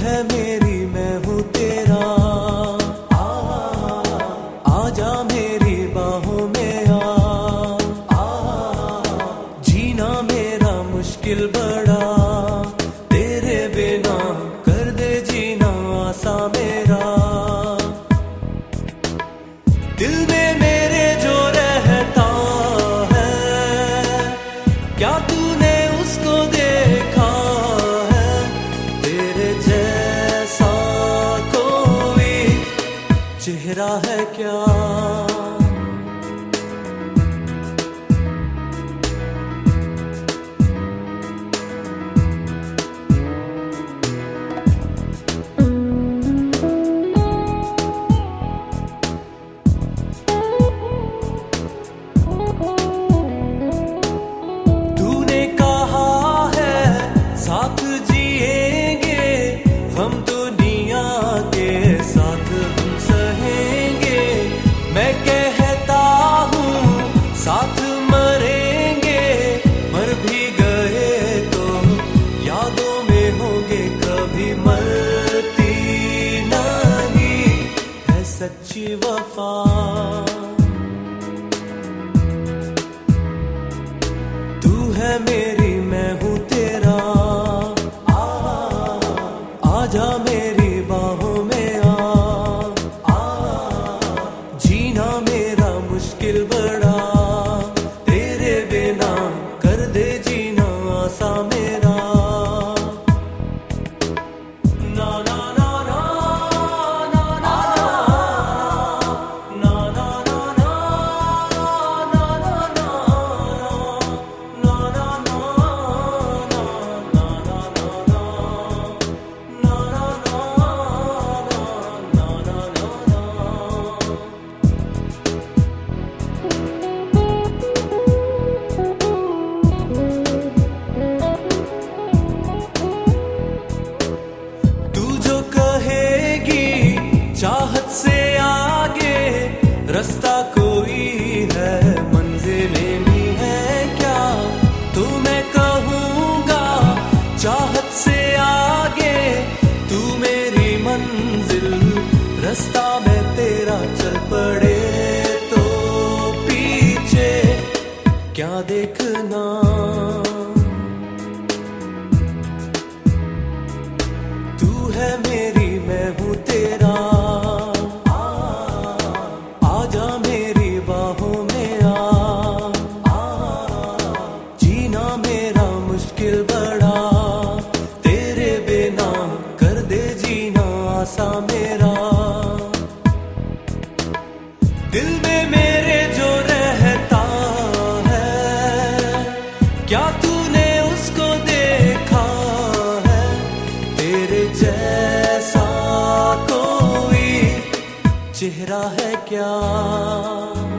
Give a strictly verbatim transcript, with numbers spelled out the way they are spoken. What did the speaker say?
है मेरी मैं हूँ तेरा, आ, आजा मेरी बाहों में आ, आ, जीना मेरा मुश्किल बड़ा, तेरे बिना कर दे जीना आसा मेरा। दिल में मेरे जो रहता है, क्या तूने उसको देखा है? तेरे जैसा कोई चेहरा है क्या? साथ जिएंगे हम दुनिया के साथ हम सहेंगे, मैं कहता हूँ साथ मरेंगे, मर भी गए तो यादों में होंगे, कभी मरती नहीं है सच्ची वफा। तू है मेरी मैं हूँ तेरा, आजा मेरी बाहों में आ, आ, जीना मेरा मुश्किल बड़ा, तेरे बिना कर दे जीना आसा मेरा। ना ना ना ना ना ना ना ना ना ना चाहत से आगे रास्ता कोई है, मंजिलें भी है क्या? तो मैं कहूँगा चाहत से आगे तू मेरी मंजिल, रास्ता में तेरा चल पड़े तो पीछे क्या देखना। तू है मेरी मैं हूँ तेरा, आजा मेरी बाहों में आ, आ, जीना मेरा मुश्किल बड़ा, तेरे बिना कर दे जीना आसा मेरा। दिल में मेरे जो रहता है, क्या तूने उसको देखा है? तेरे जैसा कोई चेहरा है क्या?